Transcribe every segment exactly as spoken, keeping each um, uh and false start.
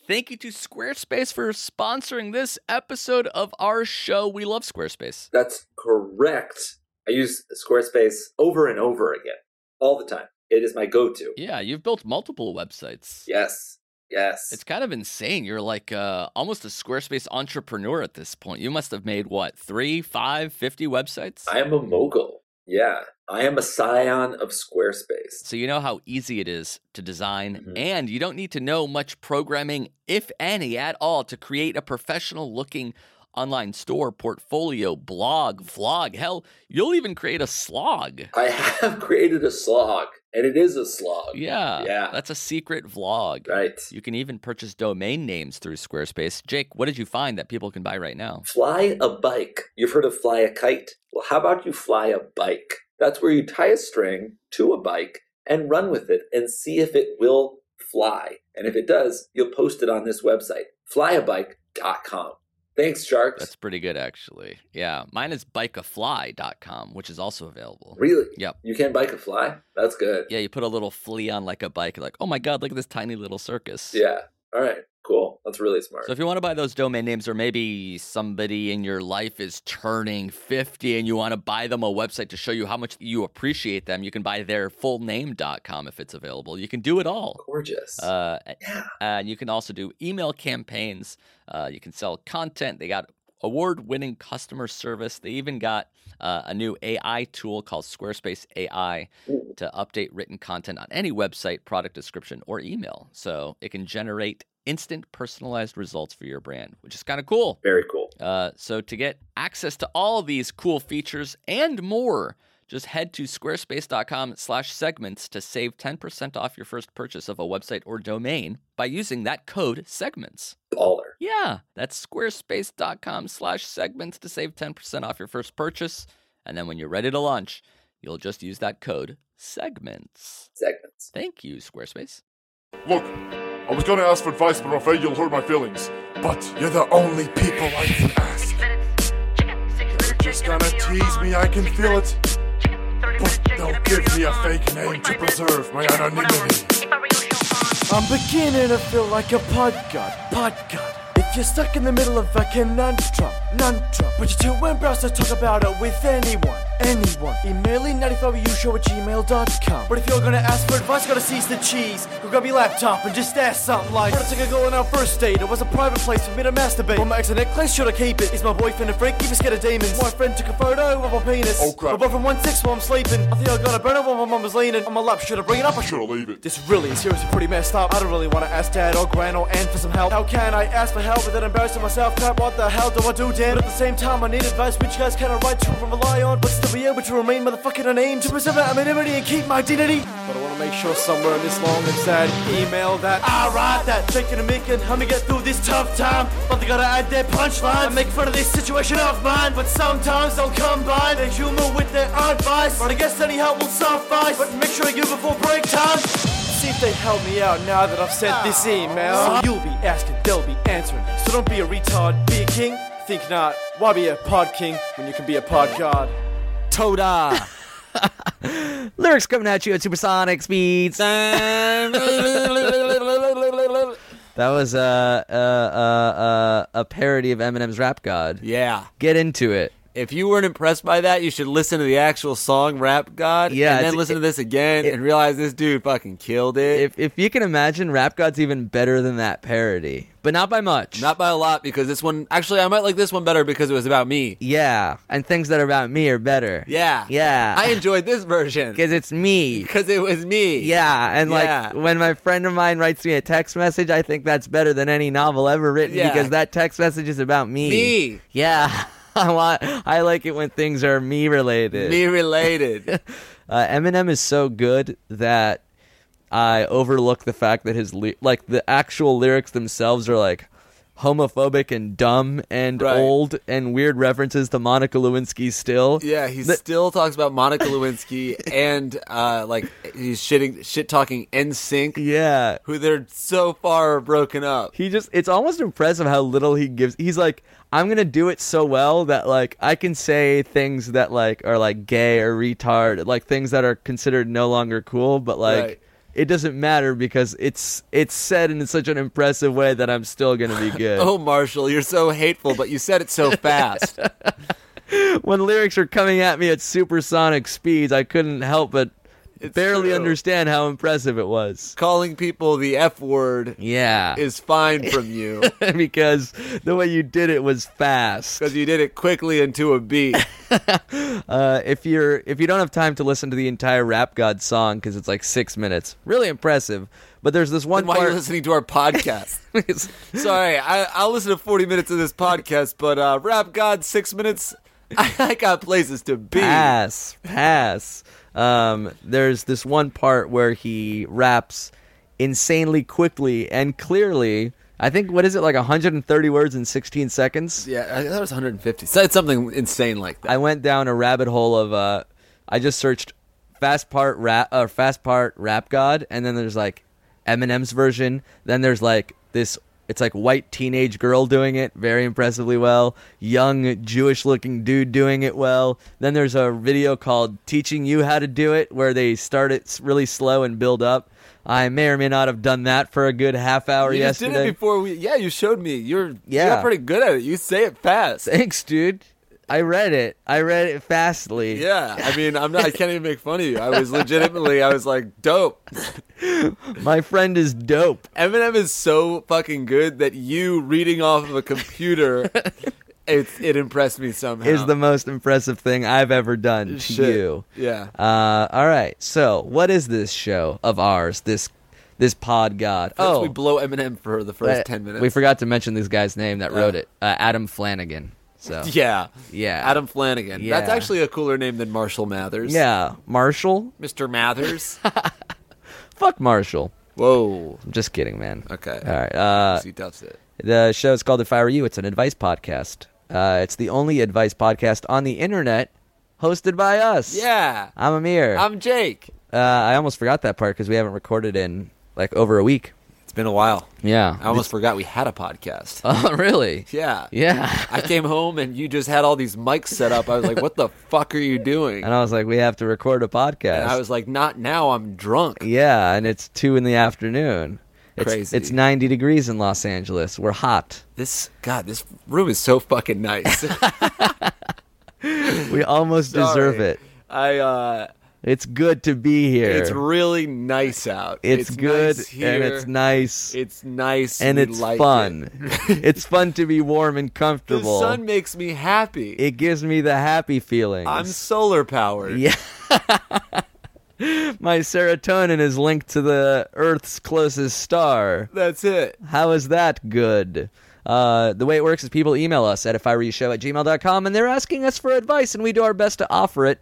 thank you to Squarespace for sponsoring this episode of our show. We love Squarespace. That's correct. I use Squarespace over and over again, all the time. It is my go-to. Yeah, you've built multiple websites. Yes, yes. It's kind of insane. You're like uh, almost a Squarespace entrepreneur at this point. You must have made, what, three, five, fifty websites? I am a mogul. Yeah, I am a scion of Squarespace. So you know how easy it is to design, Mhm. and you don't need to know much programming, if any, at all, to create a professional-looking online store, portfolio, blog, vlog. Hell, you'll even create a slog. I have created a slog, and it is a slog. Yeah, Yeah. that's a secret vlog. Right. You can even purchase domain names through Squarespace. Jake, what did you find that people can buy right now? Fly a bike. You've heard of fly a kite? Well, how about you fly a bike? That's where you tie a string to a bike and run with it and see if it will fly. And if it does, you'll post it on this website, fly a bike dot com. Thanks, Sharks. That's pretty good, actually. Yeah, mine is bike a fly dot com, which is also available. Really? Yep. You can bike a fly? That's good. Yeah, you put a little flea on like a bike, like, oh my god, look at this tiny little circus. Yeah. All right. Cool. That's really smart. So if you want to buy those domain names, or maybe somebody in your life is turning fifty and you want to buy them a website to show you how much you appreciate them, you can buy their full name dot com if it's available. You can do it all. Gorgeous. Uh, yeah. and you can also do email campaigns. Uh, you can sell content. They got award-winning customer service. They even got uh, a new A I tool called Squarespace A I Ooh. to update written content on any website, product description, or email. So it can generate instant personalized results for your brand, which is kind of cool. Very cool. Uh, so to get access to all of these cool features and more, just head to squarespace.com slash segments to save ten percent off your first purchase of a website or domain by using that code segments. Baller. Yeah, that's squarespace.com slash segments to save ten percent off your first purchase. And then when you're ready to launch, you'll just use that code segments. Segments. Thank you, Squarespace. Look, I was gonna ask for advice, but I'm afraid you'll hurt my feelings. But you're the only people I can ask. They're just gonna tease me, I can feel it. But they'll give me a fake name to preserve my anonymity. I'm beginning to feel like a pod god, pod god. If you're stuck in the middle of a conundrum, conundrum, but you're too embarrassed to talk about it with anyone, anyone, emailing ninety-five U show at gmail dot com. But if you're gonna ask for advice, you gotta seize the cheese. Go grab your laptop and just ask something like, where to take a girl on our first date? It was a private place for me to masturbate. Well, my ex a necklace, should I keep it? Is my boyfriend a freak? Keep us scared of demons. My friend took a photo of my penis. Oh, crap. My boyfriend one six while I'm sleeping. I think I got a burner while my mum was leaning on my lap. Should I bring it up or should Should I leave it? This really is seriously pretty messed up. I don't really want to ask dad or gran or aunt for some help. How can I ask for help without embarrassing myself? Crap, what the hell do I do, Dan? But at the same time, I need advice which you guys can I write to and rely on, but still be able to remain motherfucking unnamed, to preserve my anonymity and keep my dignity. But I want to make sure somewhere in this long and sad email that I write that taking a mic and help me get through this tough time. But they gotta add their punchline and make fun of this situation of mine. But sometimes they'll combine their humor with their advice. But I guess any help will suffice. But make sure you before break time. See if they help me out now that I've sent this email. So you'll be asking, they'll be answering. So don't be a retard, be a king. Think not. Why be a pod king when you can be a pod god? Toda! Lyrics coming at you at supersonic speeds. That was uh, uh, uh, uh, a parody of Eminem's Rap God. Yeah. Get into it. If you weren't impressed by that, you should listen to the actual song Rap God. Yeah, and then it's- listen it- to this again it- and realize this dude fucking killed it. If if you can imagine, Rap God's even better than that parody, but not by much. Not by a lot, because this one, actually, I might like this one better because it was about me. Yeah, and things that are about me are better. Yeah. Yeah. I enjoyed this version. Because it's me. Because it was me. Yeah, and Yeah. like when my friend of mine writes me a text message, I think that's better than any novel ever written Yeah. because that text message is about me. Me. Yeah. I want. I like it when things are me related. Me related. uh, Eminem is so good that I overlook the fact that his li- like the actual lyrics themselves are like homophobic and dumb and Right. old and weird references to Monica Lewinsky still. Yeah, he The- still talks about Monica Lewinsky and uh, like he's shitting, shit talking N Sync, Yeah. who they're so far broken up. He just, it's almost impressive how little he gives. He's like, I'm going to do it so well that like I can say things that like are like gay or retard, like things that are considered no longer cool, but like Right. it doesn't matter because it's it's said in such an impressive way that I'm still going to be good. Oh, Marshall, you're so hateful, but you said it so fast. When lyrics are coming at me at supersonic speeds, I couldn't help but It's barely true. understand how impressive it was. Calling people the F word Yeah. is fine from you Because the way you did it was fast. because you did it quickly and to a beat. Uh, if you're if you don't have time to listen to the entire Rap God song because it's like six minutes, really impressive. But there's this one Then why are part. you listening to our podcast? Sorry, I, I'll listen to forty minutes of this podcast, but uh, Rap God, six minutes, I, I got places to be. Pass, pass. Um, there's this one part where he raps insanely quickly and clearly. I think, what is it, like one hundred thirty words in sixteen seconds? Yeah, I thought it was one hundred fifty. So it's something insane like that. I went down a rabbit hole of, uh, I just searched fast part rap, uh, fast part Rap God, and then there's like Eminem's version. Then there's like this, it's like white teenage girl doing it very impressively well. Young Jewish looking dude doing it well. Then there's a video called Teaching You How to Do It where they start it really slow and build up. I may or may not have done that for a good half hour you just yesterday. did it before we. Yeah, you showed me. You're Yeah. you're pretty good at it. You say it fast. Thanks, dude. I read it. I read it fastly. Yeah, I mean, I'm not. I can't even make fun of you. I was legitimately. I was like, dope. My friend is dope. Eminem is so fucking good that you reading off of a computer, it it impressed me somehow. Is the most impressive thing I've ever done to Shit. you. Yeah. Uh, all right. So, what is this show of ours? This this pod god? First oh, we blow Eminem for the first uh, ten minutes. we forgot to mention this guy's name that Yeah. wrote it. Uh, Adam Flanagan. So Yeah. yeah, Adam Flanagan. Yeah. That's actually a cooler name than Marshall Mathers. Yeah, Marshall. Mister Mathers. Fuck Marshall. Whoa. I'm just kidding, man. Okay. All right. Uh, he does it. The show is called If I Were You. It's an advice podcast. Uh, it's the only advice podcast on the internet hosted by us. Yeah. I'm Amir. I'm Jake. uh, I almost forgot that part because we haven't recorded in like over a week. It's been a while. Yeah. I almost forgot we had a podcast. Oh, really? Yeah. Yeah. I came home and you just had all these mics set up. I was like, what the fuck are you doing? And I was like, we have to record a podcast. And I was like, not now. I'm drunk. yeah, and it's two in the afternoon. It's, Crazy. It's ninety degrees in Los Angeles. We're hot. This, God, this room is so fucking nice. We almost deserve Sorry. it. I, uh, It's good to be here. it's really nice out. It's good nice here. and it's nice It's nice. and We it's like fun. it. It's fun to be warm and The comfortable. sun makes me happy. It gives me the happy feelings. I'm solar powered. Yeah. My serotonin is linked to the Earth's closest star. That's it. How is that good? Uh, the way it works is people email us at if I were you show at gmail dot com and they're asking us for advice and we do our best to offer it.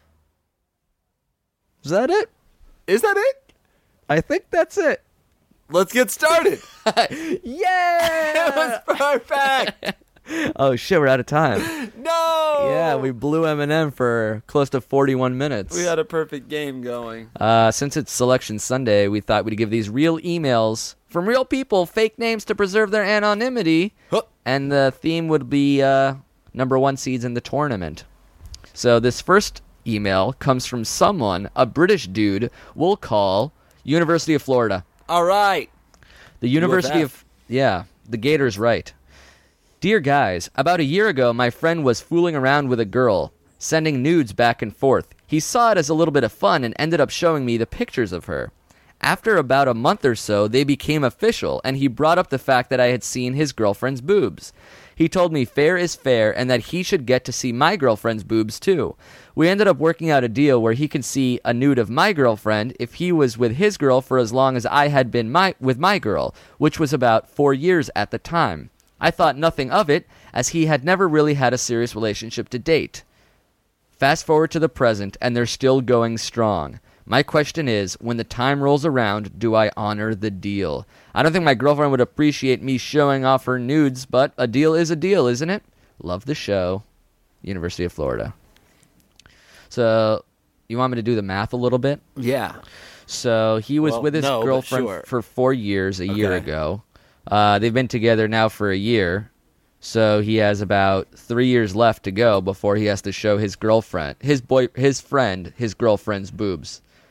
Is that it? Is that it? I think that's it. Let's get started. Yeah! That was perfect. Oh shit, we're out of time. No. Yeah, we blew Eminem for close to forty-one minutes. we had a perfect game going. Uh, since it's Selection Sunday, we thought we'd give these real emails from real people, fake names to preserve their anonymity, Huh. and the theme would be uh, number one seeds in the tournament. So this first email comes from someone, a British dude, we'll call University of Florida. All right. The University U F F. of... Yeah, the Gator's right. Dear guys, about a year ago, my friend was fooling around with a girl, sending nudes back and forth. He saw it as a little bit of fun and ended up showing me the pictures of her. After about a month or so, they became official, and he brought up the fact that I had seen his girlfriend's boobs. He told me fair is fair and that he should get to see my girlfriend's boobs too. We ended up working out a deal where he could see a nude of my girlfriend if he was with his girl for as long as I had been my, with my girl, which was about four years at the time. I thought nothing of it, as he had never really had a serious relationship to date. Fast forward to the present, and they're still going strong. My question is, when the time rolls around, do I honor the deal? I don't think my girlfriend would appreciate me showing off her nudes, but a deal is a deal, isn't it? Love the show. University of Florida. So, you want me to do the math a little bit? Yeah. So, he was Well, with his no, but girlfriend sure. for four years a year Okay. ago. Uh, they've been together now for a year. So he has about three years left to go before he has to show his girlfriend, his boy, his friend, his girlfriend's boobs.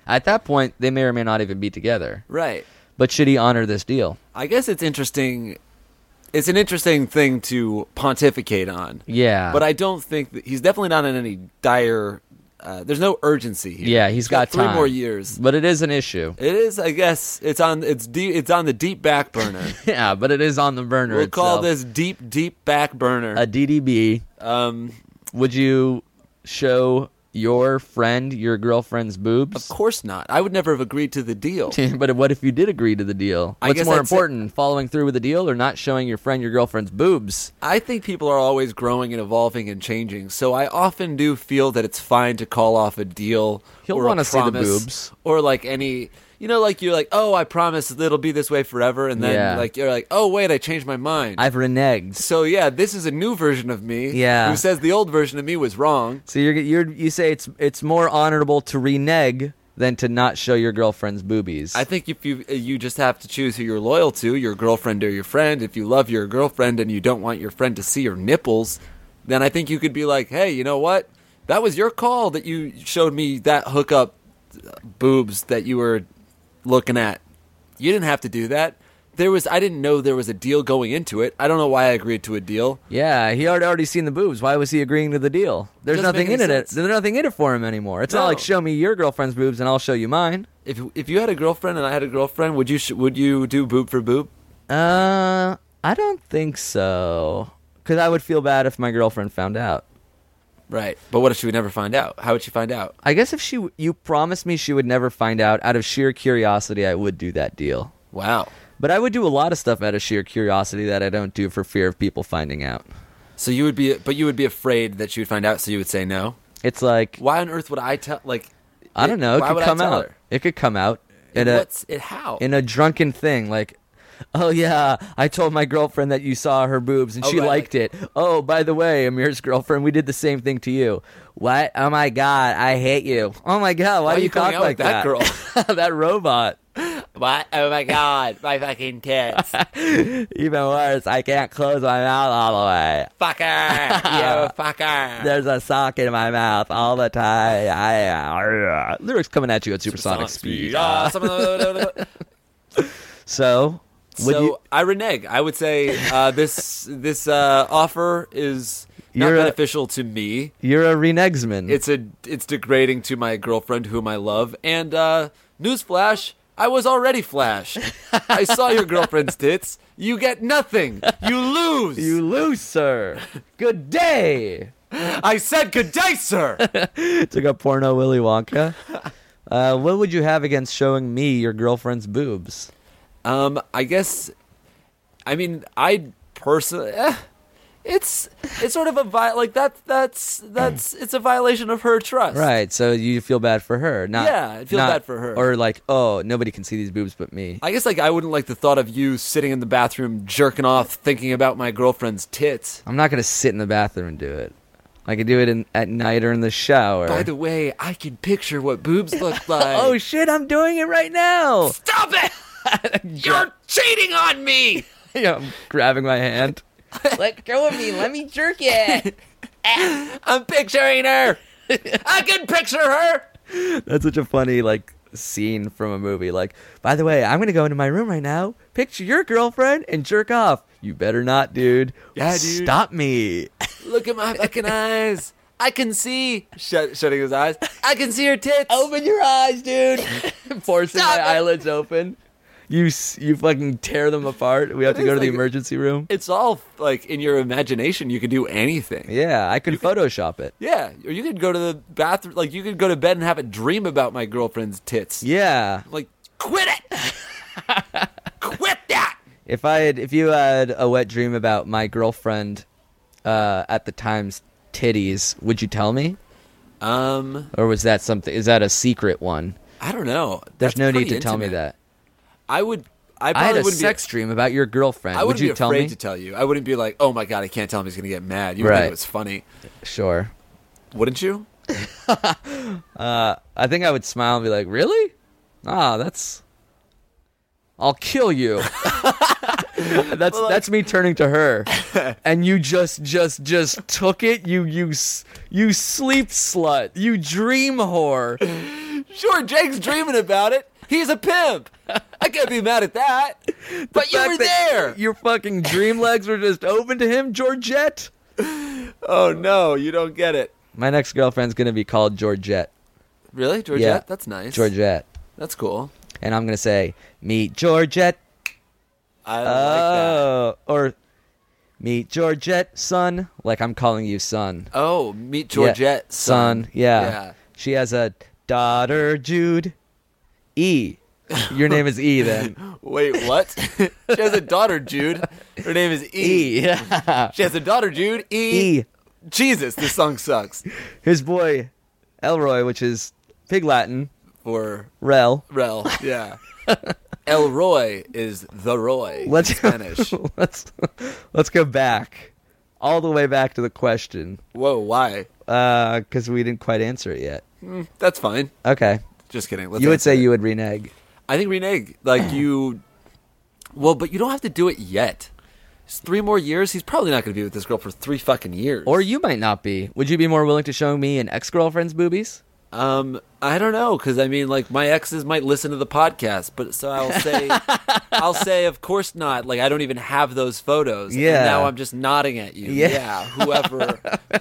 At that point, they may or may not even be together. Right. But should he honor this deal? I guess it's interesting. It's an interesting thing to pontificate on. Yeah. But I don't think that he's definitely not in any dire. Uh, there's no urgency here. Yeah, he's got three time. more years. But it is an issue. It is, I guess. It's on. It's deep. It's on the deep back burner. Yeah, but it is on the burner We'll call itself. this deep, deep back burner. A D D B. Um, Would you show your friend your girlfriend's boobs? of course not. I would never have agreed to the deal. But what if you did agree to the deal? I What's guess more I'd say- important, following through with the deal or not showing your friend your girlfriend's boobs? I think people are always growing and evolving and changing, so I often do feel that it's fine to call off a deal. He'll or a wanna see the promise, boobs. or like any. You know, like you're like, oh, I promise that it'll be this way forever, and then Yeah. like you're like, oh, wait, I changed my mind. I've reneged. So yeah, this is a new version of me. Yeah. Who says the old version of me was wrong? So you're, you're you say it's it's more honorable to renege than to not show your girlfriend's boobies. I think if you you just have to choose who you're loyal to, your girlfriend or your friend. If you love your girlfriend and you don't want your friend to see your nipples, then I think you could be like, hey, you know what? That was your call that you showed me that hookup boobs that you were looking at. You didn't have to do that. There was I didn't know there was a deal going into it. I don't know why I agreed to a deal. Yeah, he had already seen the boobs. Why was he agreeing to the deal? There's Doesn't nothing make in any it. sense. There's nothing in it for him anymore. It's not No. like show me your girlfriend's boobs and I'll show you mine. If if you had a girlfriend and I had a girlfriend, would you sh- would you do boob for boob? Uh, I don't think so. Because I would feel bad if my girlfriend found out. Right. But what if she would never find out? How would she find out? I guess if she, you promised me she would never find out, out of sheer curiosity, I would do that deal. Wow. But I would do a lot of stuff out of sheer curiosity that I don't do for fear of people finding out. So you would be, but you would be afraid that she would find out, so you would say no. It's like, Why on earth would I tell? Like, I don't know. It why could would I come tell out. her? It could come out in And a what's it? How? in a drunken thing, like, oh yeah, I told my girlfriend that you saw her boobs and Oh, she right, liked like- it. Oh, by the way, Amir's girlfriend, we did the same thing to you. What? Oh my god, I hate you. Oh my god, why, Why do are you you coming talk out like with that girl? that robot. What? Oh my god, my fucking tits, Even worse, I can't close my mouth all the way. fucker, you fucker. There's a sock in my mouth all the time. I, uh, lyrics coming at you at supersonic speed. Ah, some of the- So, would so you? I renege. I would say uh, this this uh, offer is not You're a- beneficial to me. You're a renegsman. It's a it's degrading to my girlfriend, whom I love. And uh, newsflash, I was already flashed. I saw your girlfriend's tits. You get nothing. You lose. you lose, sir. Good day. I said good day, sir. Took a porno Willy Wonka. Uh, what would you have against showing me your girlfriend's boobs? Um, I guess. I mean, I personally. Eh, it's it's sort of a vi- like that. That's that's it's a violation of her trust. Right, so you feel bad for her, not Yeah, I feel not- bad for her. or like, oh, nobody can see these boobs but me. I guess like I wouldn't like the thought of you sitting in the bathroom jerking off, thinking about my girlfriend's tits. I'm not gonna sit in the bathroom and do it. I could do it in, at night or in the shower. By the way, I can picture what boobs look like. oh shit, I'm doing it right now. Stop it! You're cheating on me! Yeah, I'm grabbing my hand. Let go of me. Let me jerk it. I'm picturing her! I can picture her! That's such a funny like scene from a movie. Like, by the way, I'm gonna go into my room right now, picture your girlfriend, and jerk off. You better not, dude. Yeah, dude. Stop me. Look at my fucking eyes. I can see. Shut, shutting his eyes. I can see her tits. Open your eyes, dude. Forcing Stop my it. eyelids open. You s- you fucking tear them apart. We have It to go is to the like- emergency room. It's all like in your imagination. You can do anything. Yeah, I can Photoshop it. Yeah, or you could go to the bathroom. Like you could go to bed and have a dream about my girlfriend's tits. Yeah. Like, quit it. Quit that. If I had, if you had a wet dream about my girlfriend, uh, at the time's titties, would you tell me? Um, Or was that something? Is that a secret one? I don't know. There's That's no need pretty to tell me intimate. that. I would. I I probably had a wouldn't sex dream about your girlfriend. be. I Would wouldn't you be tell afraid me? to tell you. I wouldn't be like, oh my god, I can't tell him. He's gonna get mad. You would Right. think it was funny, Sure. wouldn't you? Uh, I think I would smile and be like, "Really? Ah, that's. I'll kill you." that's that's me turning to her, and you just just just took it. You you s- you sleep slut. You dream whore. Sure, Jake's dreaming about it. He's a pimp. I can't be mad at that. But you fact were that there. Your fucking dream legs were just open to him, Georgette. Oh, no, you don't get it. My next girlfriend's going to be called Georgette. Really? Georgette? Yeah. That's nice. Georgette. That's cool. And I'm going to say, meet Georgette. I like Oh. Or, meet Georgette, son. Like I'm calling you son. that. Oh, meet Georgette, Yeah, son. Yeah. Yeah. She has a daughter, Jude. E. Your name is E then. Wait, what? She has a daughter, Jude. Her name is E. E. Yeah. She has a daughter, Jude. E. E. Jesus, this song sucks. His boy, Elroy, which is Pig Latin, For Rel. Rel, yeah. Elroy is the Roy Let's in Spanish. let's let's go back, all the way back to the question, Whoa, why? because we didn't quite answer it yet. Mm, that's fine. Okay, Just kidding. Let's you would answer say it. you would renege. I think renege. Like you. Well, but you don't have to do it yet. It's three more years. He's probably not going to be with this girl for three fucking years. Or you might not be. Would you be more willing to show me an ex-girlfriend's boobies? Um, I don't know, because I mean, like, my exes might listen to the podcast, but so I'll say, I'll say, of course not. Like, I don't even have those photos. Yeah. And now I'm just nodding at you. Yeah. Yeah. Whoever.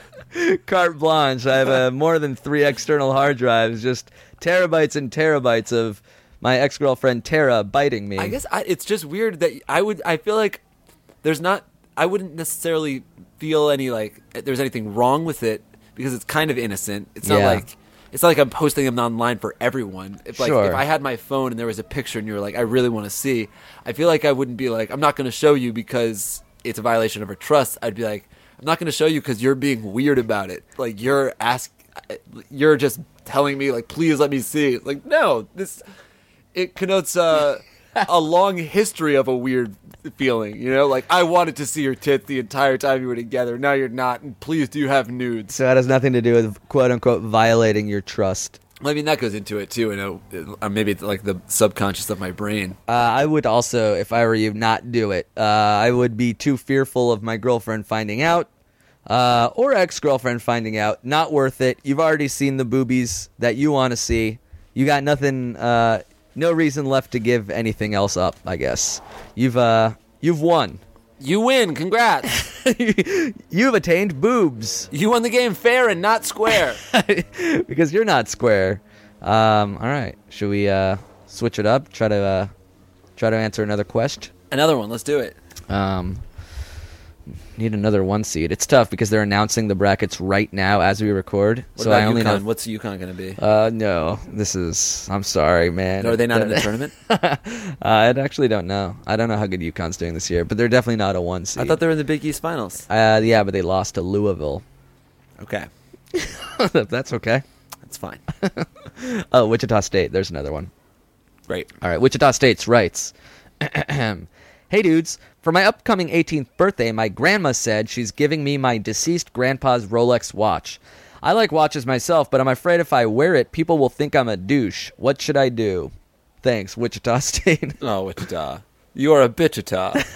Carte blanche. I have uh, more than three external hard drives, just terabytes and terabytes of my ex-girlfriend Tara biting me. I guess I, it's just weird that I would. I feel like there's not. I wouldn't necessarily feel any like there's anything wrong with it because it's kind of innocent. It's not Yeah. like. It's not like I'm posting them online for everyone. If like Sure. if I had my phone and there was a picture and you were like, I really want to see, I feel like I wouldn't be like, I'm not going to show you because it's a violation of her trust. I'd be like, I'm not going to show you because you're being weird about it. Like you're ask, you're just telling me like, please let me see. Like no, this it connotes uh, a long history of a weird feeling. You know, like I wanted to see your tits the entire time you were together. Now you're not, and please do you have nudes? So that has nothing to do with quote unquote violating your trust. I mean, that goes into it too, you know. Uh, maybe it's like the subconscious of my brain. Uh, I would also, if I were you, not do it. Uh, I would be too fearful of my girlfriend finding out, uh, or ex-girlfriend finding out. Not worth it. You've already seen the boobies that you want to see. You got nothing, uh, no reason left to give anything else up, I guess. You've, uh, you've won. You win. Congrats. You've attained boobs. You won the game fair and not square. Because you're not square. Um, all right. Should we uh, switch it up? Try to uh, try to answer another question. Another one. Let's do it. Um, need another one seed. It's tough because they're announcing the brackets right now as we record. What so about I only UConn? know. What's UConn going to be? Uh, no. This is. I'm sorry, man. No, are they not in the tournament? uh, I actually don't know. I don't know how good UConn's doing this year, but they're definitely not a one seed. I thought they were in the Big East Finals. Uh, yeah, but they lost to Louisville. Okay. That's okay. That's fine. Oh, Wichita State. There's another one. Great. All right, Wichita State's writes, hey dudes, for my upcoming eighteenth birthday, my grandma said she's giving me my deceased grandpa's Rolex watch. I like watches myself, but I'm afraid if I wear it, people will think I'm a douche. What should I do? Thanks, Wichita State. Oh, Wichita. You are a bitchita.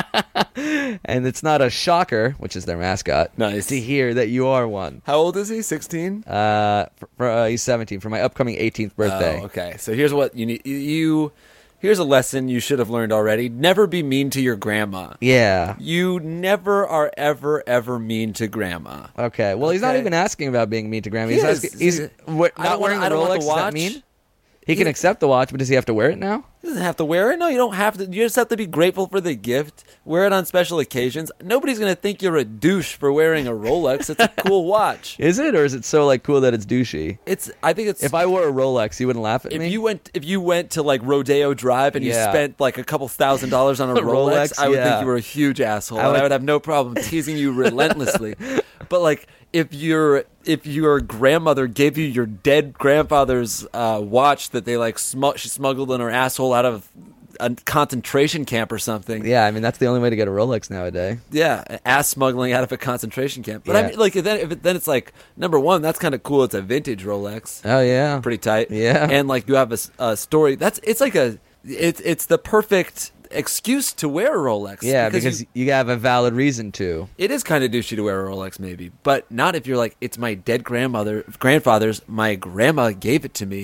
And it's not a shocker, which is their mascot, Nice. to hear that you are one. How old is he? sixteen? Uh, for, for, uh, he's seventeen, for my upcoming eighteenth birthday. Oh, okay. So here's what you need. You here's a lesson you should have learned already. Never be mean to your grandma. Yeah. You never are ever ever mean to grandma. Okay. Well, he's not Okay. even asking about being mean to grandma. He He's is. asking. He's I what, don't not wearing wanna- I the don't Rolex. want the Does that watch. mean he can Yeah. accept the watch, but does he have to wear it now? He doesn't have to wear it. No, you don't have to. You just have to be grateful for the gift. Wear it on special occasions. Nobody's gonna think you're a douche for wearing a Rolex. It's a cool watch. Is it, or is it so like cool that it's douchey? It's. I think it's. If I wore a Rolex, you wouldn't laugh at if me. you went if you went to like Rodeo Drive and Yeah. you spent like a couple thousand dollars on a Rolex, Rolex, I would yeah. think you were a huge asshole. I and would- I would have no problem teasing you relentlessly. But like if your if your grandmother gave you your dead grandfather's uh, watch that they like smu- she smuggled in her asshole out of a concentration camp or something. yeah, I mean that's the only way to get a Rolex nowadays. Yeah, ass smuggling out of a concentration camp. But Yeah. I mean, like, then if it, then it's like number one, that's kind of cool. It's a vintage Rolex, Oh yeah, pretty tight. Yeah. and like you have a, s- a story. That's it's like a it's it's the perfect excuse to wear a Rolex. yeah, because, you- you, have a valid reason to. it is kind of douchey to wear a Rolex, maybe, but not if you're like it's my dead grandmother, grandfather's. My grandma gave it to me.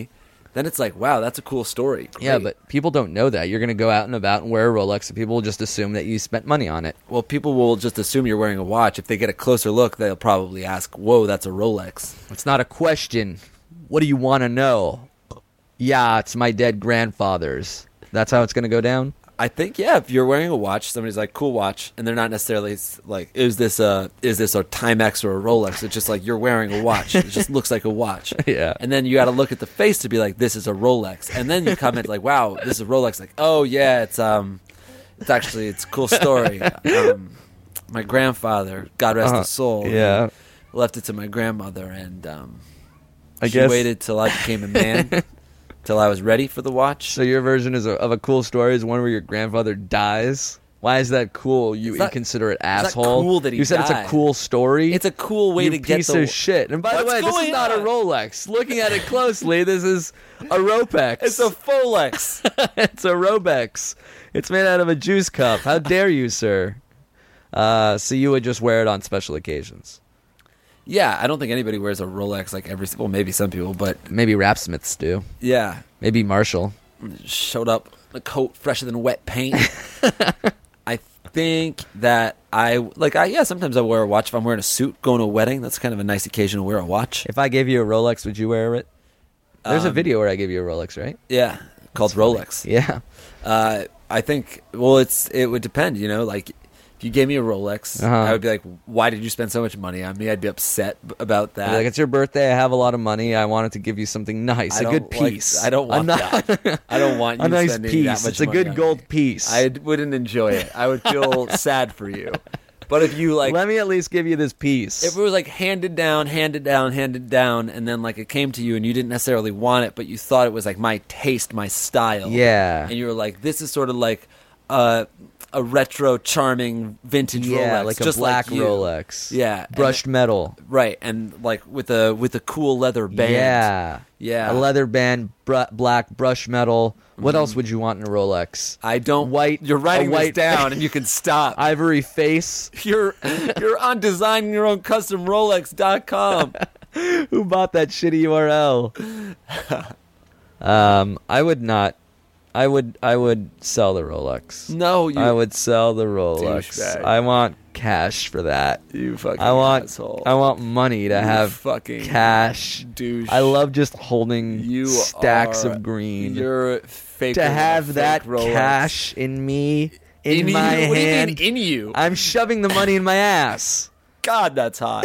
then it's like, wow, that's a cool story. Great. Yeah, but people don't know that. You're going to go out and about and wear a Rolex, and people will just assume that you spent money on it. Well, people will just assume you're wearing a watch. If they get a closer look, they'll probably ask, whoa, that's a Rolex. It's not a question. What do you want to know? Yeah, it's my dead grandfather's. That's how it's going to go down? I think, yeah, if you're wearing a watch, somebody's like, cool watch, and they're not necessarily like, is this a is this a Timex or a Rolex? It's just like, you're wearing a watch. It just looks like a watch. Yeah. And then you got to look at the face to be like, this is a Rolex. And then you comment like, wow, this is a Rolex. Like, oh, yeah, it's um, it's actually, it's a cool story. Um, my grandfather, God rest Uh-huh. his soul, Yeah. left it to my grandmother, and um, I she guess- waited till I became a man, till I was ready for the watch. So your version is a, of a cool story is one where your grandfather dies? Why is that cool? You not- inconsiderate it's not asshole. cool that he You said it's died. a cool story? It's a cool way you to get piece the of shit. And by the What's way, this is going not on? a Rolex. Looking at it closely, this is a Ropex. It's a Folex. It's a Robex. It's made out of a juice cup. How dare you, sir? Uh, so you would just wear it on special occasions. Yeah, I don't think anybody wears a Rolex like every. Well, maybe some people, but Maybe rapsmiths do. yeah, Maybe Marshall. showed up a coat fresher than wet paint. I think that I like. I yeah, sometimes I wear a watch if I'm wearing a suit going to a wedding. That's kind of a nice occasion to wear a watch. If I gave you a Rolex, would you wear it? There's a Um, video where I gave you a Rolex, right? Yeah, called Rolex. Yeah. Uh, I think. Well, it's it would depend. You know, like if you gave me a Rolex, Uh-huh. I would be like, "Why did you spend so much money on me?" I'd be upset b- about that. I'd be like, it's your birthday. I have a lot of money. I wanted to give you something nice, I a good don't like- piece. I don't want A ni- that. I don't want you a nice spending piece. that much It's a money good on gold me. piece. I wouldn't enjoy it. I would feel sad for you. But if you like, Let me at least give you this piece. if it was like handed down, handed down, handed down, and then like it came to you and you didn't necessarily want it, but you thought it was like my taste, my style. Yeah. And you were like, this is sort of like uh, a retro, charming vintage yeah, Rolex, like a just black like you. Rolex. Yeah, and brushed metal. Right, and like with a with a cool leather band. Yeah, Yeah. A leather band, br- black brush metal. What else would you want in a Rolex? I don't. White- You're writing a white- this down, and you can stop. Ivory face. You're you're on designing your own custom Rolex dot com. Who bought that shitty U R L? um, I would not. I would. I would sell the Rolex. No, you. I would sell the Rolex. Douchebag. I want cash for that. You fucking. I want. asshole. I want money to You have fucking cash. douche. I love just holding You stacks are- of green. You're fake. To have that cash in me, in, in my you? What hand. do you mean in you? I'm shoving the money in my ass. God, that's hot.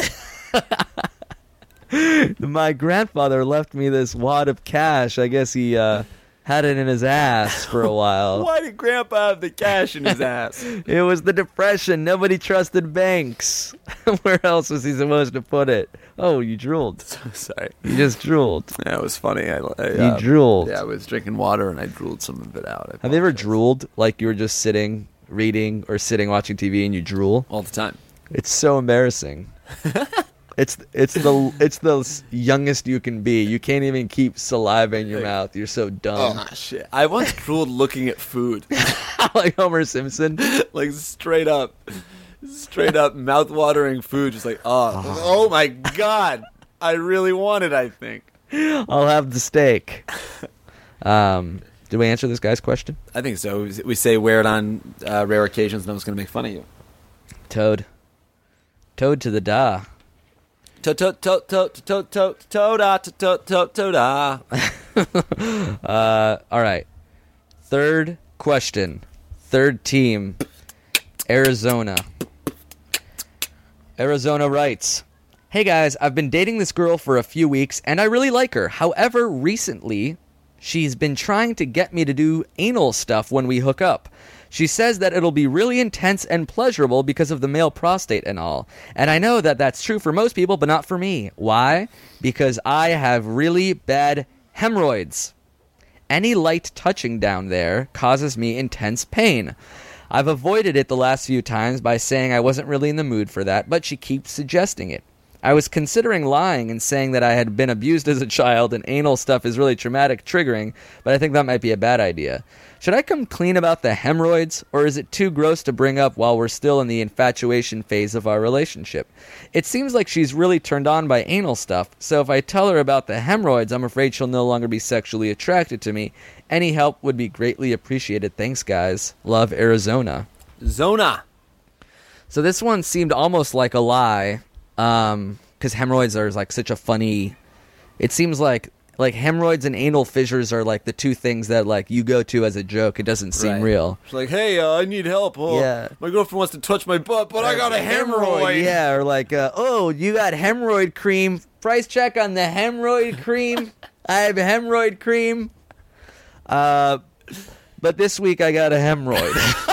My grandfather left me this wad of cash. I guess he uh, had it in his ass for a while. Why did Grandpa have the cash in his ass? It was the Depression. Nobody trusted banks. Where else was he supposed to put it? Oh, you drooled. Sorry. You just drooled. Yeah, it was funny. I, I, You uh, drooled. Yeah, I was drinking water and I drooled some of it out. I Have you ever apologize. drooled? Like you were just sitting, reading, or sitting watching T V and you drool? All the time. It's so embarrassing. It's it's the it's the s- youngest you can be. You can't even keep saliva in your mouth. You're so dumb. Oh, shit. I once drooled looking at food. Like Homer Simpson. Like straight up. Straight up mouth-watering food. Just like, oh, oh my God. I really want it, I think. I'll have the steak. Um, did we answer this guy's question? I think so. We say wear it on uh, rare occasions, no one's going to make fun of you. Toad. Toad to the da. To to to to to to to da to to to to da. Uh, all right. Third question. Third team. Arizona. Arizona writes, "Hey guys, I've been dating this girl for a few weeks and I really like her. However, recently she's been trying to get me to do anal stuff when we hook up. She says that it'll be really intense and pleasurable because of the male prostate and all. And I know that that's true for most people, but not for me. Why? Because I have really bad hemorrhoids. Any light touching down there causes me intense pain. I've avoided it the last few times by saying I wasn't really in the mood for that, but she keeps suggesting it. I was considering lying and saying that I had been abused as a child and anal stuff is really traumatic triggering, but I think that might be a bad idea. Should I come clean about the hemorrhoids, or is it too gross to bring up while we're still in the infatuation phase of our relationship? It seems like she's really turned on by anal stuff, so if I tell her about the hemorrhoids, I'm afraid she'll no longer be sexually attracted to me. Any help would be greatly appreciated. Thanks, guys. Love, Arizona. Zona. So this one seemed almost like a lie, um, because hemorrhoids are like such a funny. It seems like like hemorrhoids and anal fissures are like the two things that like you go to as a joke. It doesn't seem Right. real. It's like, hey, uh, I need help. Oh, Yeah. My girlfriend wants to touch my butt, but I got a hemorrhoid. Yeah, or like, uh, oh, you got hemorrhoid cream. Price check on the hemorrhoid cream. I have hemorrhoid cream. Uh, but this week I got a hemorrhoid.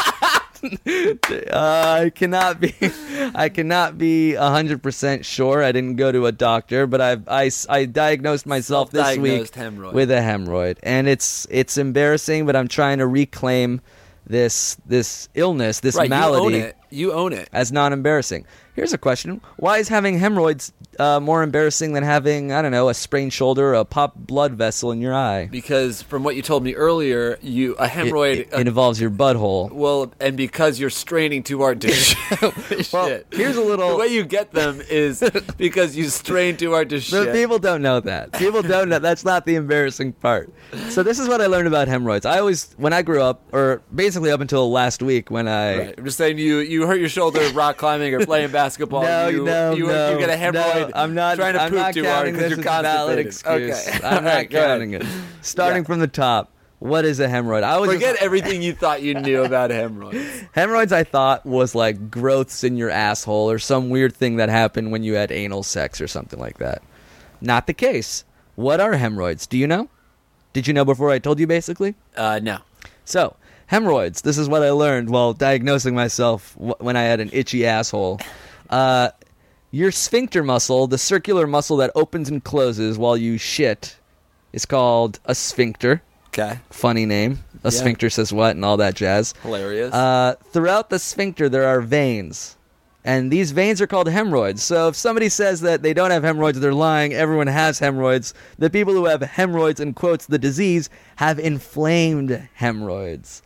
uh, I cannot be, I cannot be a hundred percent sure. I didn't go to a doctor, but I, I, I diagnosed myself this week Self-diagnosed hemorrhoid. with a hemorrhoid, and it's it's embarrassing. But I'm trying to reclaim this this illness, this Right, malady, you own it. You own it. as not embarrassing. Here's a question: why is having hemorrhoids uh, more embarrassing than having, I don't know, a sprained shoulder, or a popped blood vessel in your eye? Because from what you told me earlier, you a hemorrhoid. It, it, it involves your butthole. well, and because you're straining too hard to shit. Well, here's a little- The way you get them is because you strain too hard to But shit. people don't know that. People don't know. That's not the embarrassing part. So this is what I learned about hemorrhoids. I always, when I grew up, or basically up until last week when I... Right. I'm just saying you you hurt your shoulder rock climbing or playing basketball. No, you, no, you, no. you get a hemorrhoid. No, I'm not trying to I'm poop not too hard counting because this you're as a valid constipated. excuse. Okay. I'm All not right, go ahead. counting it. Starting Yeah. from the top. What is a hemorrhoid? I was Forget just, everything you thought you knew about hemorrhoids. hemorrhoids I thought was like growths in your asshole or some weird thing that happened when you had anal sex or something like that. Not the case. What are hemorrhoids? Do you know? Did you know before I told you, basically? Uh, no. So, hemorrhoids. This is what I learned while diagnosing myself w- when I had an itchy asshole. Uh, your sphincter muscle, the circular muscle that opens and closes while you shit, is called a sphincter. Okay. Funny name. A sphincter says what and all that jazz. Hilarious. Uh, throughout the sphincter, there are veins. And these veins are called hemorrhoids. So if somebody says that they don't have hemorrhoids, they're lying. Everyone has hemorrhoids. The people who have hemorrhoids, in quotes, the disease, have inflamed hemorrhoids.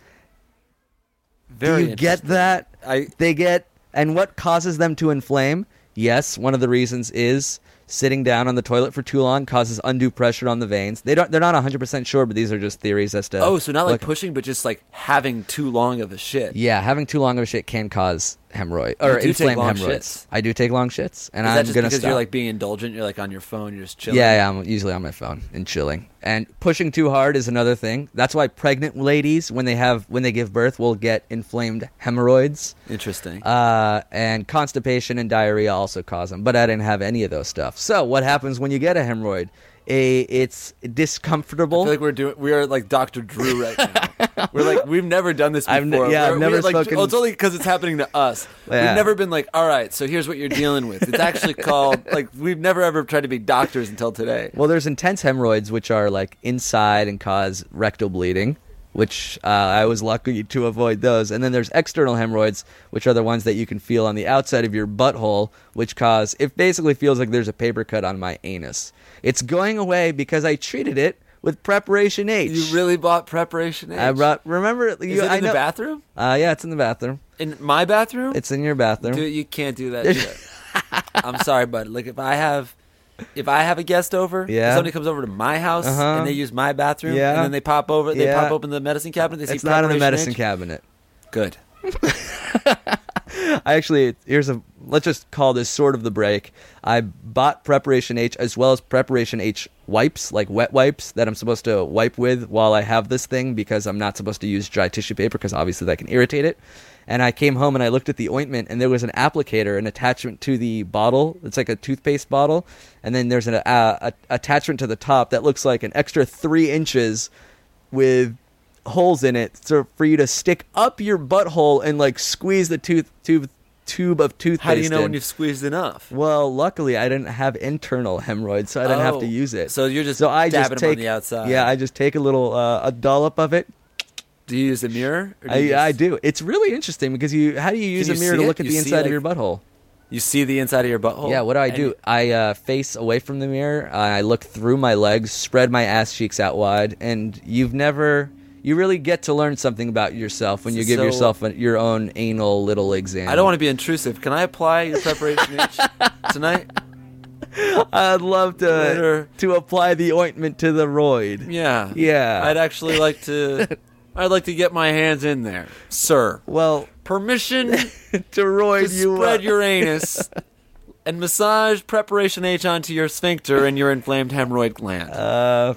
Very Do you get interesting. that? I They get, and what causes them to inflame? Yes, one of the reasons is sitting down on the toilet for too long causes undue pressure on the veins. They don't, they're not one hundred percent sure, but these are just theories as to... Oh, so not like what- pushing, but just like having too long of a shit. Yeah, having too long of a shit can cause hemorrhoid or You do take inflame long hemorrhoids. shits? I do take long shits, and Is I'm that just gonna because stop. you're like being indulgent? You're like on your phone, you're just chilling. yeah, yeah, I'm usually on my phone and chilling. And pushing too hard is another thing. That's why pregnant ladies, when they have when they give birth, will get inflamed hemorrhoids. Interesting. Uh, and constipation and diarrhea also cause them. But I didn't have any of those stuff. So what happens when you get a hemorrhoid? A, it's discomfortable. I feel like we're doing. We are like Doctor Drew right now. We're like we've never done this before. I've ne- yeah, I've We're- never we're like, spoken- oh, it's only because it's happening to us. Yeah. We've never been like, all right, so here's what you're dealing with. It's actually called like we've never ever tried to be doctors until today. Well, there's intense hemorrhoids, which are like inside and cause rectal bleeding, which uh, I was lucky to avoid those. And then there's external hemorrhoids, which are the ones that you can feel on the outside of your butthole, which cause, it basically feels like there's a paper cut on my anus. It's going away because I treated it with Preparation H. You really bought Preparation H? I brought, remember, Is you, it in I the know, bathroom? Uh, yeah, it's in the bathroom. In my bathroom? It's in your bathroom. Dude, you can't do that shit. I'm sorry, bud. Like if I have if I have a guest over, Yeah. if somebody comes over to my house Uh-huh. and they use my bathroom Yeah. and then they pop over they Yeah. pop open the medicine cabinet, they see It's not in the Preparation medicine H? cabinet. Good. I actually, here's a, let's just call this sort of the break. I bought Preparation H as well as Preparation H wipes, like wet wipes that I'm supposed to wipe with while I have this thing because I'm not supposed to use dry tissue paper because obviously that can irritate it. And I came home and I looked at the ointment and there was an applicator, an attachment to the bottle. It's like a toothpaste bottle. And then there's an a, a, attachment to the top that looks like an extra three inches with holes in it so for you to stick up your butthole and like squeeze the tooth tube tube of toothpaste. How do you know in. when you've squeezed enough? Well, luckily I didn't have internal hemorrhoids, so I didn't have Oh, to use it. so you're just so I dabbing just them on take the outside. Yeah, I just take a little uh, a dollop of it. Do you use a mirror? Or do I, you I just- do. It's really interesting because you how do you use Can a you mirror see to it? look at You the see, inside of like- your butthole? You see the inside of your butthole? Yeah, what do I And do? you- I uh, face away from the mirror. I look through my legs, spread my ass cheeks out wide, and you've never. You really get to learn something about yourself when you give So- yourself a, your own anal little exam. I don't want to be intrusive. Can I apply your preparation H tonight? I'd love to Later. to apply the ointment to the roid. Yeah. Yeah. I'd actually like to. I'd like to get my hands in there, sir. Well, Permission to roid to you spread up. your anus and massage preparation H onto your sphincter and your inflamed hemorrhoid gland. Uh,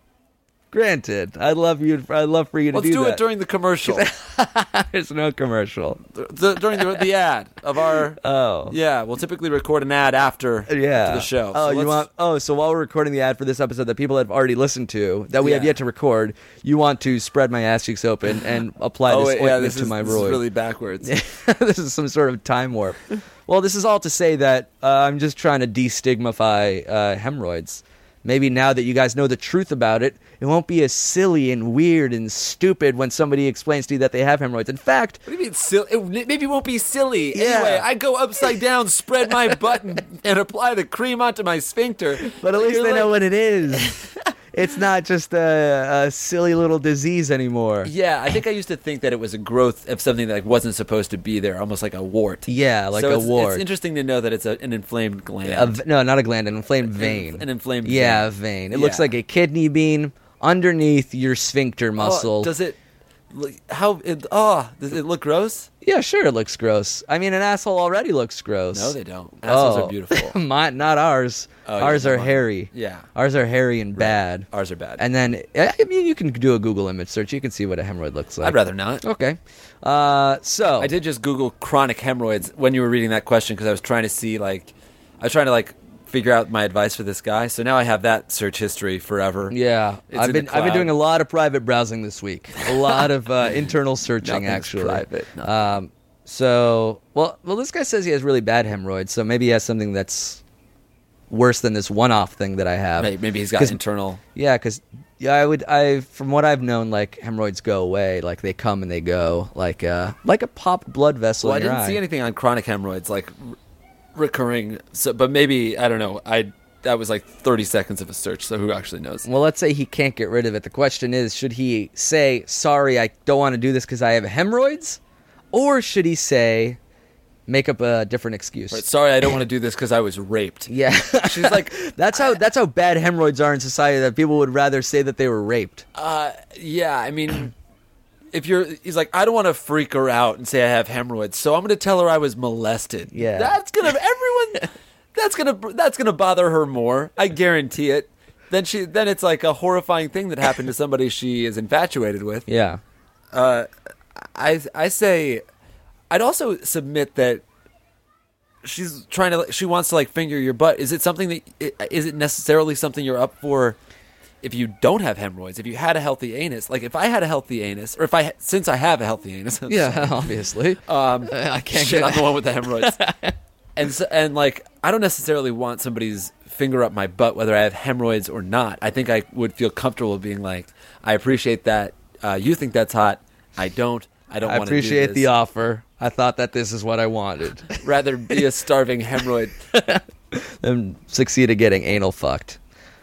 granted, I'd love you. I'd love for you to Let's do, do, that. it during the commercial, There's no commercial. the, during the, the ad of our. Oh. Yeah, we'll typically record an ad after Yeah. to the show. Oh, So you let's- want? Oh, so while we're recording the ad for this episode that people have already listened to, that we have Yeah. yet to record, you want to spread my ass cheeks open and apply Oh, this wait, ointment yeah, this to is, my this is roid. really backwards. This is some sort of time warp. Well, this is all to say that uh, I'm just trying to destigmify uh, hemorrhoids. Maybe now that you guys know the truth about it, it won't be as silly and weird and stupid when somebody explains to you that they have hemorrhoids. In fact, What do you mean silly? It, maybe it won't be silly. Yeah. Anyway, I go upside down, spread my butt, and, and apply the cream onto my sphincter. but at least You're they know like- what it is. It's not just a, a silly little disease anymore. Yeah, I think I used to think that it was a growth of something that like, wasn't supposed to be there, almost like a wart. Yeah, like So a it's, wart. It's interesting to know that it's a, an inflamed gland. A v- no, not a gland, an inflamed vein. An inflamed Yeah, vein. a vein. It looks Yeah. like a kidney bean underneath your sphincter Oh, muscle. does it? look- How? It, oh, does it look gross? Yeah, sure, it looks gross. I mean, an asshole already looks gross. No, they don't. Assholes Oh. are beautiful. Mine, not ours. Oh, yeah, ours are mine. hairy. Yeah. Ours are hairy and bad. Ours are bad. And then, I mean, you can do a Google image search. You can see what a hemorrhoid looks like. I'd rather not. Okay. Uh, so. I did just Google chronic hemorrhoids when you were reading that question because I was trying to see like, I was trying to like figure out my advice for this guy. So now I have that search history forever. Yeah, It's I've in been the I've been cloud. doing a lot of private browsing this week. A lot of uh, internal searching, Nothing's actually. private, nothing. Um, so well, well, this guy says he has really bad hemorrhoids. So maybe he has something that's worse than this one-off thing that I have. Maybe, maybe he's got 'Cause- internal. Yeah, because yeah, I would I from what I've known, like hemorrhoids go away, like they come and they go, like uh, like a popped blood vessel. Well, I in your didn't see eye. anything on chronic hemorrhoids like r- recurring. So, but maybe I don't know. I that was like thirty seconds of a search. So who actually knows? Well, let's say he can't get rid of it. The question is, should he say, sorry, I don't want to do this because I have hemorrhoids? Or should he say, make up a different excuse? Right, sorry, I don't want to do this because I was raped. Yeah. She's like, that's how that's how bad hemorrhoids are in society, that people would rather say that they were raped. uh, yeah. I mean, if you're, he's like, I don't want to freak her out and say I have hemorrhoids, so I'm going to tell her I was molested. Yeah. that's gonna everyone. That's gonna that's gonna bother her more. I guarantee it. Then she then it's like a horrifying thing that happened to somebody she is infatuated with. Yeah. Uh, I I say, I'd also submit that she's trying to she wants to like finger your butt. Is it something that is it necessarily something you're up for? If you don't have hemorrhoids, if you had a healthy anus, like if I had a healthy anus, or if I since I have a healthy anus, Yeah, obviously. um, I can't shit, get I'm the one with the hemorrhoids. and so, and like I don't necessarily want somebody's finger up my butt whether I have hemorrhoids or not. I think I would feel comfortable being like, I appreciate that. Uh, you think that's hot. I don't. I don't I want to do appreciate this. the offer. I thought that this is what I wanted. Rather be a starving hemorrhoid. And succeed at getting anal fucked.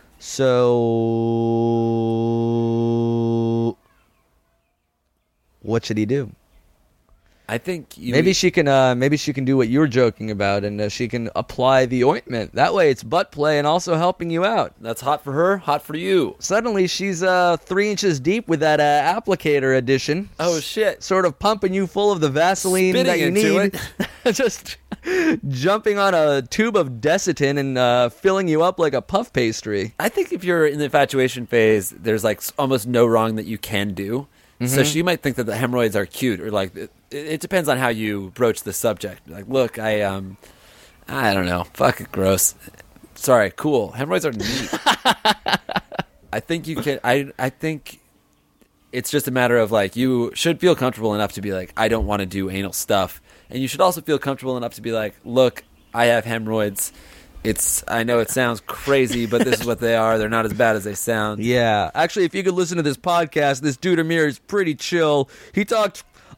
So, what should he do? I think you Maybe she can. Uh, maybe she can do what you were joking about, and uh, she can apply the ointment. That way, it's butt play and also helping you out. That's hot for her, hot for you. Suddenly, she's uh, three inches deep with that uh, applicator edition. Oh shit. Sort of pumping you full of the Vaseline Spitting that you into need. Just jumping on a tube of Desitin and uh, filling you up like a puff pastry. I think if you're in the infatuation phase, there's like s- almost no wrong that you can do. So she might think that the hemorrhoids are cute, or like it, it depends on how you broach the subject. Like, look, I um, I don't know, fuck it, gross. Sorry, cool. Hemorrhoids are neat. I think you can. I I think it's just a matter of like you should feel comfortable enough to be like, I don't want to do anal stuff, and you should also feel comfortable enough to be like, look, I have hemorrhoids. It's I know it sounds crazy, but this is what they are. They're not as bad as they sound. Yeah. Actually, if you could listen to this podcast, this dude Amir is pretty chill. He talked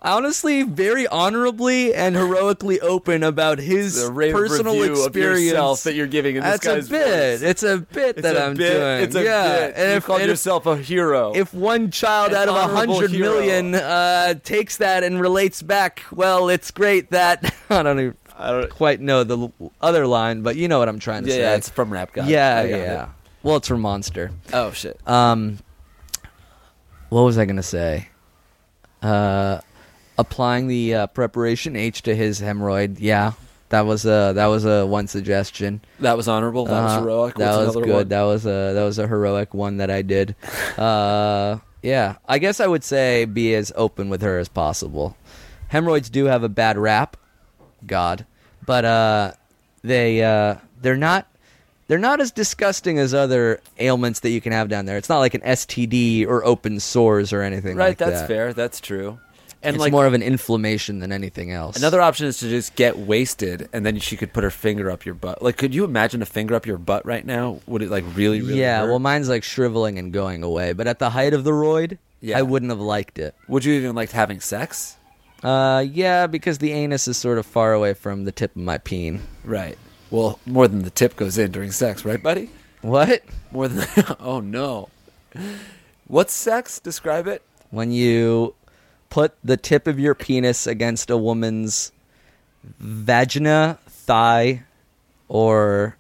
honestly very honorably and heroically open about his The rave personal review of experience yourself that you're giving in this That's guy's a bit. voice. It's a bit It's that a I'm bit. doing. It's a yeah. bit. And you if, called and if- yourself a hero. if one child An out of a honorable hundred hero. million uh, takes that and relates back, well, it's great that I don't even I don't, quite know the l- other line, but you know what I'm trying to yeah, say. yeah, it's from Rap God. yeah, I got yeah. it. Well, it's from Monster. Oh shit. Um, what was I gonna say? Uh, applying the uh, preparation H to his hemorrhoid. Yeah, that was a that was a one suggestion. That was honorable. That was Uh, heroic. That What's was another good. one? That was a that was a heroic one that I did. Uh, yeah, I guess I would say be as open with her as possible. Hemorrhoids do have a bad rap, God, but uh, they uh, they're not they're not as disgusting as other ailments that you can have down there. It's not like an S T D or open sores or anything Right. like that's that. fair. That's true. And It's like more of an inflammation than anything else. another option is to just get wasted, and then she could put her finger up your butt. Like, could you imagine a finger up your butt right now? Would it like really, really? yeah, hurt? well, mine's like shriveling and going away, but at the height of the roid, Yeah. I wouldn't have liked it. Would you even like having sex? Uh, yeah, because the anus is sort of far away from the tip of my peen. Right. Well, more than the tip goes in during sex, right, buddy? What? More than. Oh no. What's sex? Describe it. When you put the tip of your penis against a woman's vagina, thigh, or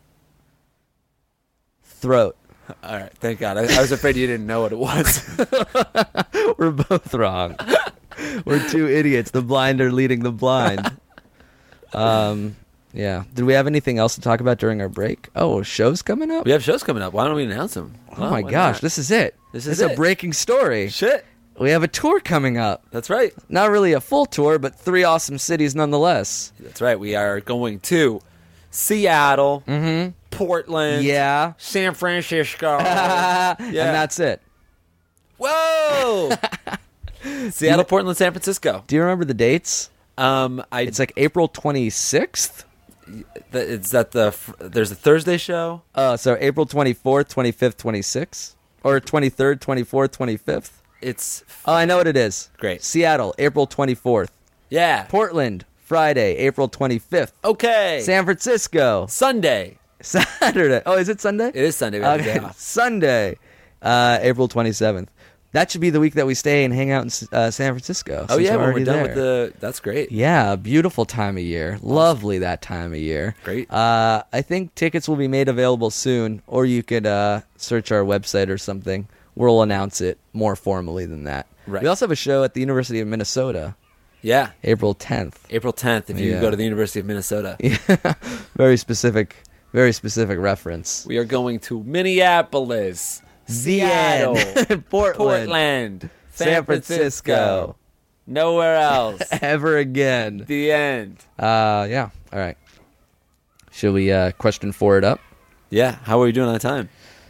throat. All right. Thank God. I, I was afraid you didn't know what it was. We're both wrong. We're two idiots. The blind are leading the blind. Um, yeah. Did we have anything else to talk about during our break? Oh, shows coming up? We have shows coming up. Why don't we announce them? Oh my gosh, this is it. This This is is a it. breaking story. shit. We have a tour coming up. That's right. Not really a full tour, but three awesome cities nonetheless. That's right. We are going to Seattle, Mm-hmm. Portland, Yeah. San Francisco. And that's it. Whoa! Seattle, Portland, San Francisco. Do you remember the dates? Um, I It's like April twenty-sixth. the, it's that the fr- there's a Thursday show. Uh, so April twenty-fourth, twenty-fifth, twenty-sixth. Or twenty-third, twenty-fourth, twenty-fifth. It's Oh, I know what it is. Great. Seattle, April twenty-fourth. yeah. Portland, Friday, April twenty-fifth. Okay. San Francisco, Sunday. Saturday. Oh, is it Sunday? It is Sunday. We have a day Okay, off. Sunday, uh, April twenty-seventh. That should be the week that we stay and hang out in uh, San Francisco. Oh since yeah, when we're already done there. with the. That's great. Yeah, beautiful time of year. Lovely that time of year. Great. Uh, I think tickets will be made available soon, or you could uh, search our website or something. We'll announce it more formally than that. Right. We also have a show at the University of Minnesota, Yeah. April tenth. April tenth. If you Yeah. go to the University of Minnesota, Very specific, very specific reference. we are going to Minneapolis, Seattle, Portland, Portland, San Francisco. Nowhere else. Ever again. The end. Uh, yeah. All right. Should we uh, question four it up? Yeah. How are we doing on time?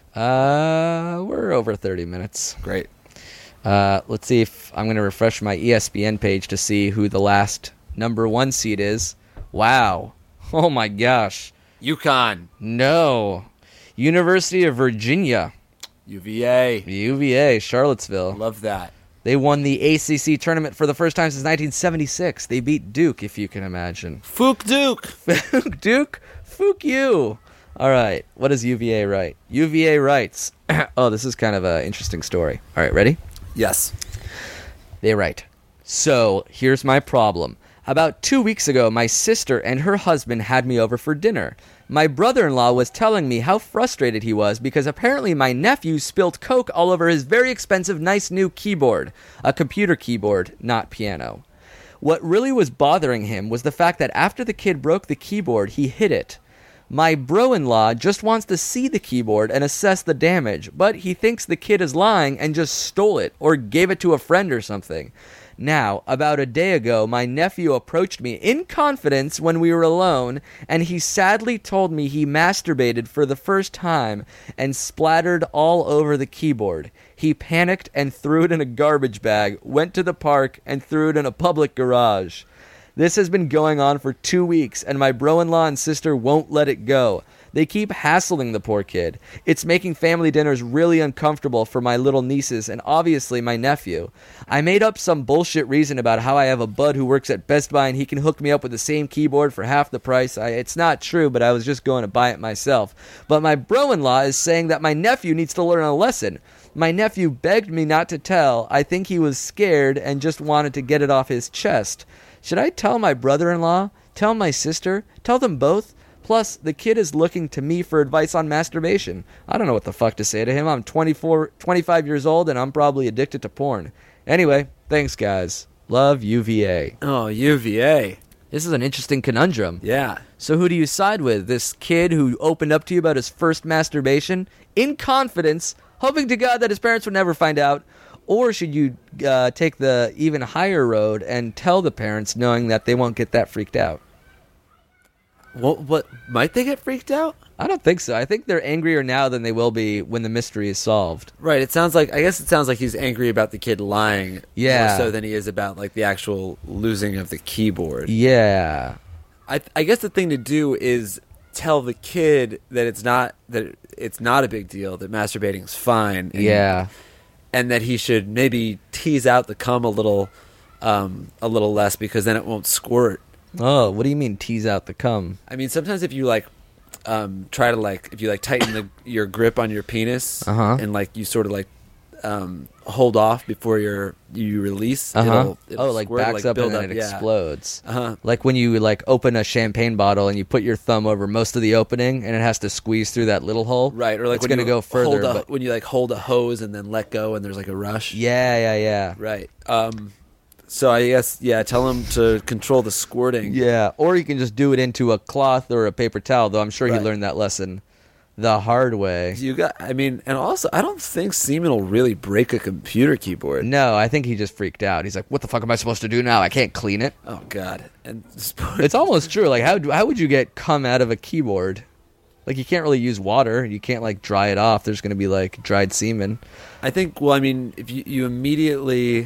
Uh, we're over thirty minutes. Great. Uh, let's see if I'm going to refresh my E S P N page to see who the last number one seed is. Wow. Oh my gosh. UConn, No. University of Virginia. U V A. U V A, Charlottesville. Love that. They won the A C C tournament for the first time since nineteen seventy-six. They beat Duke, if you can imagine. Fook Duke. Duke, fook you. All right. What does U V A write? U V A writes. Oh, this is kind of an interesting story. All right, ready? Yes. They write, so here's my problem. About two weeks ago, my sister and her husband had me over for dinner. My brother-in-law was telling me how frustrated he was because apparently my nephew spilt Coke all over his very expensive, nice new keyboard. A computer keyboard, not piano. What really was bothering him was the fact that after the kid broke the keyboard, he hid it. My bro-in-law just wants to see the keyboard and assess the damage, but he thinks the kid is lying and just stole it or gave it to a friend or something. Now, about a day ago, my nephew approached me in confidence when we were alone, and he sadly told me he masturbated for the first time and splattered all over the keyboard. He panicked and threw it in a garbage bag, went to the park, and threw it in a public garage. This has been going on for two weeks, and my bro-in-law and sister won't let it go. They keep hassling the poor kid. It's making family dinners really uncomfortable for my little nieces and obviously my nephew. I made up some bullshit reason about how I have a bud who works at Best Buy and he can hook me up with the same keyboard for half the price. I, it's not true, but I was just going to buy it myself. But my bro-in-law is saying that my nephew needs to learn a lesson. My nephew begged me not to tell. I think he was scared and just wanted to get it off his chest. Should I tell my brother-in-law? Tell my sister? Tell them both? Plus, the kid is looking to me for advice on masturbation. I don't know what the fuck to say to him. I'm twenty-four, twenty-five years old and I'm probably addicted to porn. Anyway, thanks guys. Love, U V A. Oh, U V A. This is an interesting conundrum. Yeah. So who do you side with? This kid who opened up to you about his first masturbation in confidence, hoping to God that his parents would never find out? Or should you uh, take the even higher road and tell the parents knowing that they won't get that freaked out? What, what might they get freaked out? I don't think so. I think they're angrier now than they will be when the mystery is solved. Right. It sounds like, I guess it sounds like he's angry about the kid lying Yeah. more so than he is about like the actual losing of the keyboard. Yeah. I, I guess the thing to do is tell the kid that it's not that it's not a big deal, that masturbating is fine. And, Yeah. and that he should maybe tease out the cum a little, um, a little less because then it won't squirt. Oh, what do you mean tease out the cum? I mean, sometimes if you like um, try to like if you like tighten the, your grip on your penis Uh-huh. and like you sort of like um, hold off before you're you release, Uh-huh. it'll, it'll Oh, like squirt, backs like, up and build then it yeah. explodes. Uh-huh. Like when you like open a champagne bottle and you put your thumb over most of the opening and it has to squeeze through that little hole. Right, or like it's when going to you go further. hold a, But when you like hold a hose and then let go and there's like a rush. yeah, yeah, yeah. Right. Um, so I guess yeah, tell him to control the squirting. Yeah, or you can just do it into a cloth or a paper towel, though I'm sure he Right. learned that lesson the hard way. You got. I mean, and also I don't think semen will really break a computer keyboard. No, I think he just freaked out. He's like, what the fuck am I supposed to do now? I can't clean it. Oh God. And It's almost true. Like, how, do- how would you get cum out of a keyboard? Like, you can't really use water. You can't, like, dry it off. There's going to be, like, dried semen. I think. Well, I mean, if you, you immediately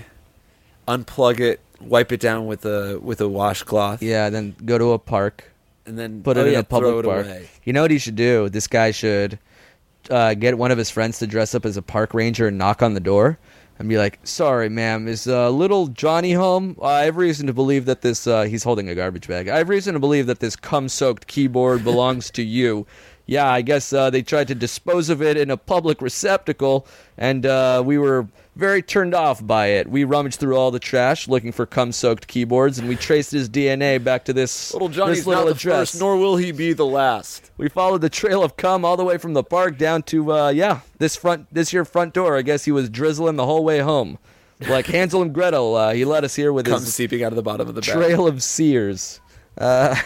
unplug it, wipe it down with a with a washcloth, Yeah, then go to a park. and then Put oh, it in yeah, a throw public it park. away. You know what he should do? This guy should uh, get one of his friends to dress up as a park ranger and knock on the door and be like, sorry, ma'am, is uh, little Johnny home? Uh, I have reason to believe that this, uh, he's holding a garbage bag. I have reason to believe that this cum-soaked keyboard belongs to you. Yeah, I guess uh, they tried to dispose of it in a public receptacle, and uh, we were very turned off by it. We rummaged through all the trash looking for cum-soaked keyboards, and we traced his D N A back to this Little Johnny's this little not the address. first, nor will he be the last. We followed the trail of cum all the way from the park down to uh, yeah, this front this here front door. I guess he was drizzling the whole way home, like Hansel and Gretel. Uh, he led us here with Cum his seeping out of the bottom of the bag. trail of Sears. Uh,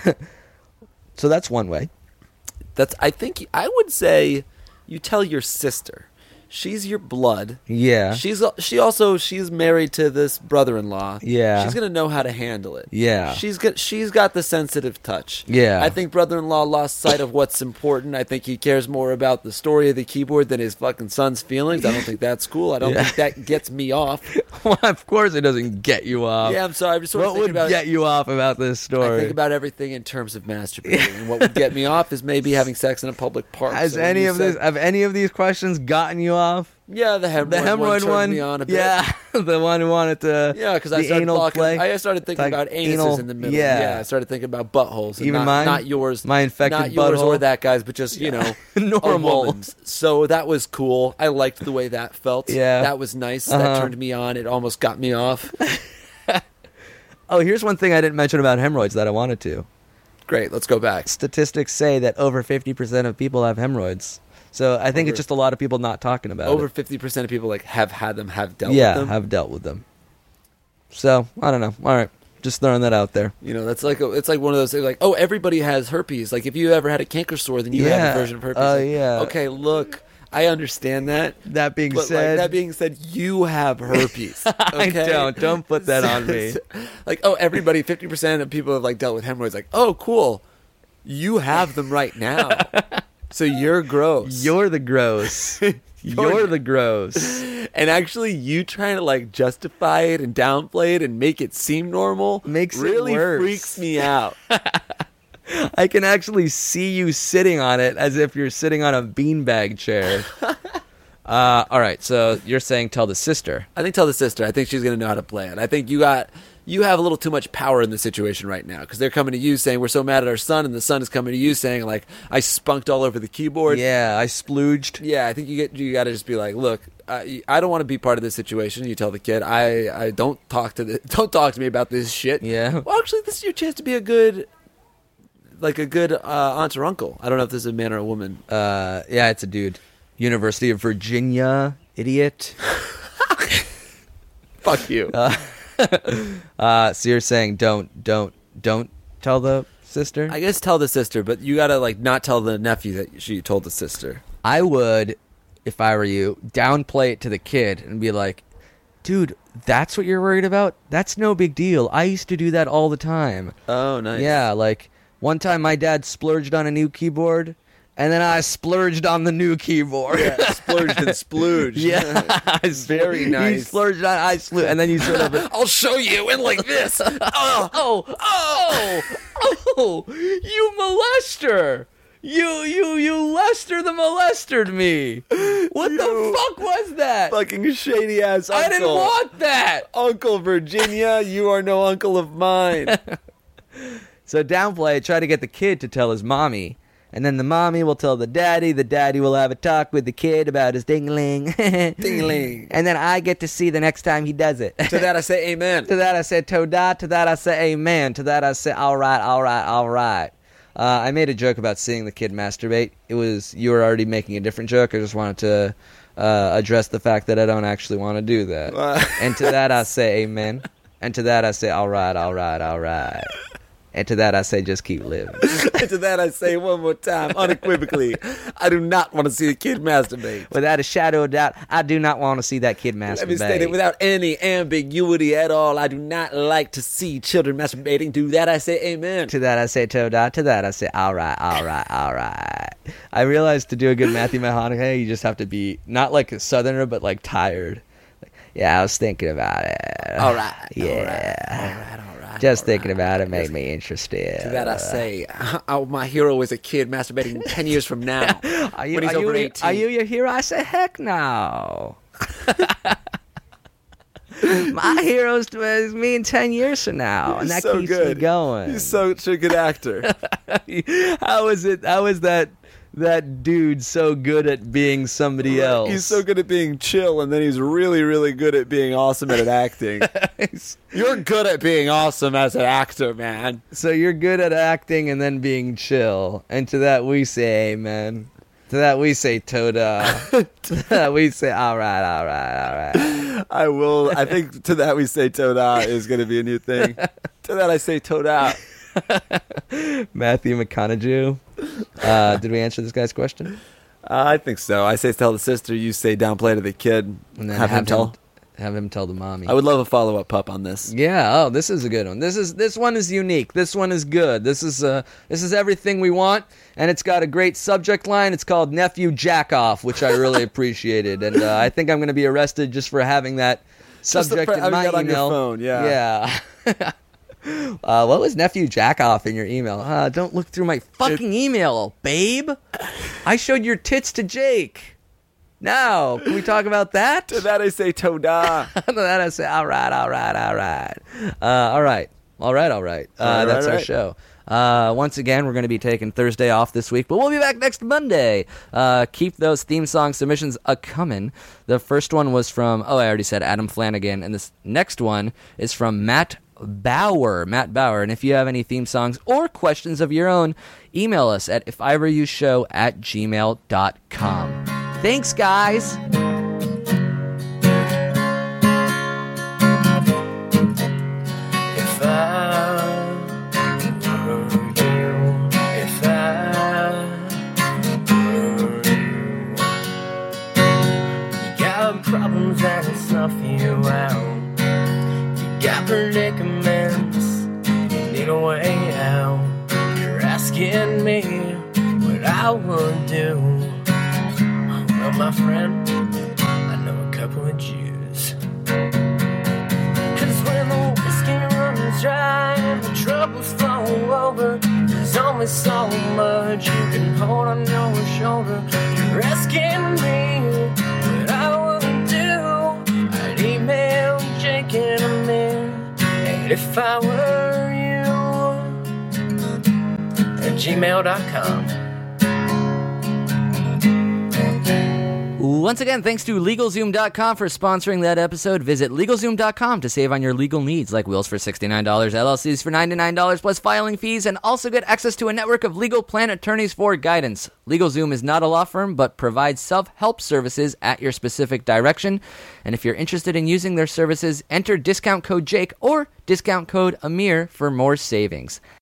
so that's one way. That's. I think I would say you tell your sister. She's your blood. Yeah. She's she also she's married to this brother-in-law. Yeah. She's gonna know how to handle it. Yeah. She's got she's got the sensitive touch. Yeah. I think brother-in-law lost sight of what's important. I think he cares more about the story of the keyboard than his fucking son's feelings. I don't think that's cool. I don't Yeah. think that gets me off. Well, of course it doesn't get you off. Yeah, I'm sorry. I'm just sort of What thinking would about get you off about this story? I think about everything in terms of masturbating. And what would get me off is maybe having sex in a public park. Has So when any you of said- this have any of these questions gotten you off? Yeah, the hemorrhoid, The hemorrhoid one, turned one, me on a bit. yeah, the one who wanted to, Yeah, because I the started anal talking, play. I started thinking Like about anuses anal- in the middle. yeah. I started thinking about buttholes. And Even not, mine? not yours, My infected not yours butthole? or that guy's, but just you know, a Normal. woman's. So that was cool. I liked the way that felt. Yeah. that was nice. Uh-huh. That turned me on. It almost got me off. Oh, here's one thing I didn't mention about hemorrhoids that I wanted to. Great, let's go back. Statistics say that over fifty percent of people have hemorrhoids. So I think Over- it's just a lot of people not talking about Over it. fifty percent of people like have had them, have dealt Yeah, with them. have dealt with them. So I don't know. All right, just throwing that out there. You know, that's like a, it's like one of those things. Like, oh, everybody has herpes. Like, if you ever had a canker sore, then you have Yeah. a version of herpes. Oh, Like, yeah. Okay, look, I understand that. That being But said, like, that being said, you have herpes. I Okay? don't. Don't put that on me. Like, oh, everybody, fifty percent of people have like dealt with hemorrhoids. Like, oh, cool, you have them right now. So you're gross. You're the gross. You're the gross. and actually, you trying to like justify it and downplay it and make it seem normal Makes it really worse. freaks me out. I can actually see you sitting on it as if you're sitting on a beanbag chair. Uh, all right, so you're saying tell the sister. I think tell the sister. I think she's going to know how to play it. I think you got you have a little too much power in the situation right now because they're coming to you saying we're so mad at our son, and the son is coming to you saying like I spunked all over the keyboard. Yeah, I splooged. Yeah, I think you get you got to just be like, look, I, I don't want to be part of this situation. You tell the kid, I, I don't talk to the, don't talk to me about this shit. Yeah. Well, actually, this is your chance to be a good, like a good uh, aunt or uncle. I don't know if this is a man or a woman. Uh, yeah, it's a dude. University of Virginia, idiot. Fuck you. Uh, uh, so you're saying don't, don't, don't tell the sister? I guess tell the sister, but you gotta like not tell the nephew that she told the sister. I would, if I were you, downplay it to the kid and be like, dude, that's what you're worried about? That's no big deal. I used to do that all the time. Oh, nice. Yeah, like one time my dad splurged on a new keyboard, and then I splurged on the new keyboard. Yeah, splurged and splooged. Yeah, very nice. You splurged on, I splurged, and then you sort of, I'll show you, and like this. oh, oh, oh, oh, you molester. You, you, you Lester the molestered me. What You the fuck was that? Fucking shady ass uncle. I didn't want that. Uncle Virginia, you are no uncle of mine. So downplay, try to get the kid to tell his mommy. And then the mommy will tell the daddy. The daddy will have a talk with the kid about his ding-a-ling. Ding-a-ling. And then I get to see the next time he does it. To that I say amen. To that I say toda. To that I say amen. To that I say all right, all right, all right. Uh, I made a joke about seeing the kid masturbate. It was, you were already making a different joke. I just wanted to uh, address the fact that I don't actually want to do that. And to that I say amen. And to that I say all right, all right, all right. And to that I say just keep living. And to that I say one more time, unequivocally, I do not want to see a kid masturbate. Without a shadow of doubt, I do not want to see that kid masturbate. Let me state it without any ambiguity at all. I do not like to see children masturbating. To that I say amen. To that I say toda. To that I say all right, all right, all right. I realized to do a good Matthew McConaughey, you just have to be not like a southerner, but like tired. Like, yeah, I was thinking about it. All right. Yeah. All right. All right. All right. Just all thinking right. about it made me interested. To that I say, oh, my hero is a kid masturbating ten years from now. Are you, when he's are over you, eighteen. Are you your hero? I say, heck no. My hero's is me in ten years from now, and that so keeps good. me going. He's such a good actor. How is it? How is that? That dude so good at being somebody else. He's so good at being chill, and then he's really, really good at being awesome at acting. You're good at being awesome as an actor, man. So you're good at acting and then being chill. And to that we say amen. To that we say toda. To that we say all right, all right, all right. I will. I think to that we say toda is going to be a new thing. To that I say toda. Matthew McConaughey. Uh, did we answer this guy's question? Uh, I think so. I say tell the sister. You say downplay to the kid. And then have, him tell. Have him tell the mommy. I would love a follow up pup on this. Yeah. Oh, this is a good one. This is this one is unique. This one is good. This is uh this is everything we want, and it's got a great subject line. It's called Nephew Jack Off, which I really appreciated, and uh, I think I'm going to be arrested just for having that subject for in my having that email. on your phone, yeah. Yeah. Uh, what was Nephew Jack Off in your email? Uh, don't look through my fucking email, babe. I showed your tits to Jake. Now, can we talk about that? To that I say toda. To that I say, all right, all right, all right. Uh, all right, all right, all right. Uh, All right, that's all our right. show. Uh, once again, we're going to be taking Thursday off this week, but we'll be back next Monday. Uh, keep those theme song submissions a-coming. The first one was from, oh, I already said Adam Flanagan, and this next one is from Matt Bauer, Matt Bauer. And if you have any theme songs or questions of your own, email us at if I were you show at gmail dot com. Thanks, guys. If I were you, if I were you, you got problems that snuff you out. You got predicaments, you need a way out. You're asking me what I would do. Well, my friend, I know a couple of Jews. Cause when the whiskey runs dry and the troubles flow over, there's only me so much you can hold on your shoulder. You're asking me what I would do. I'd email Jake in a minute. And if I were you, at gmail dot com. Once again, thanks to LegalZoom dot com for sponsoring that episode. Visit LegalZoom dot com to save on your legal needs, like wills for sixty-nine dollars, L L Cs for ninety-nine dollars, plus filing fees, and also get access to a network of legal plan attorneys for guidance. LegalZoom is not a law firm, but provides self-help services at your specific direction. And if you're interested in using their services, enter discount code Jake or discount code Amir for more savings.